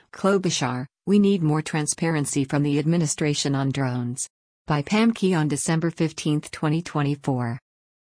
Klobuchar, we need more transparency from the administration on drones. By Pam Key on December 15, 2024.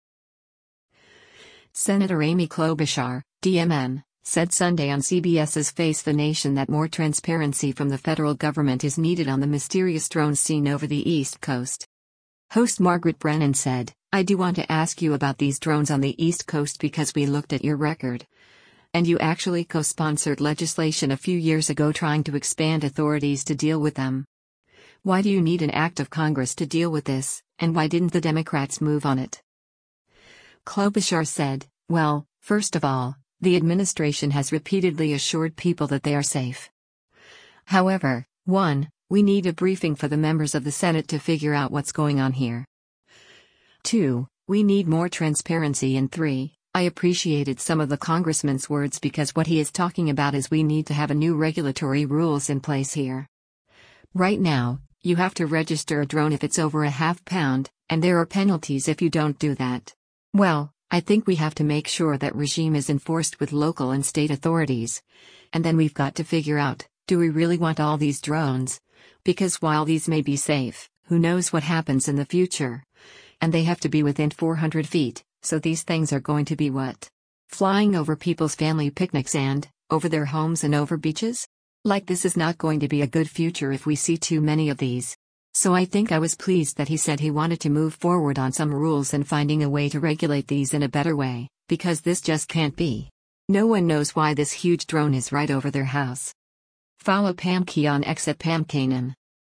Senator Amy Klobuchar, DMN, said Sunday on CBS's Face the Nation that more transparency from the federal government is needed on the mysterious drones seen over the East Coast. Host Margaret Brennan said, "I do want to ask you about these drones on the East Coast because we looked at your record. And you actually co-sponsored legislation a few years ago trying to expand authorities to deal with them. Why do you need an act of Congress to deal with this, and why didn't the Democrats move on it?" Klobuchar said, "Well, first of all, the administration has repeatedly assured people that they are safe. However, 1, we need a briefing for the members of the Senate to figure out what's going on here. 2, we need more transparency, and 3, I appreciated some of the congressman's words because what he is talking about is we need to have a new regulatory rules in place here. Right now, you have to register a drone if it's over a half pound, and there are penalties if you don't do that. Well, I think we have to make sure that regime is enforced with local and state authorities. And then we've got to figure out, do we really want all these drones? Because while these may be safe, who knows what happens in the future? And they have to be within 400 feet, so these things are going to be what? Flying over people's family picnics and, over their homes and over beaches? Like, this is not going to be a good future if we see too many of these. So I think I was pleased that he said he wanted to move forward on some rules and finding a way to regulate these in a better way, because this just can't be. No one knows why this huge drone is right over their house." Follow Pam Key on X at Pam Kanan.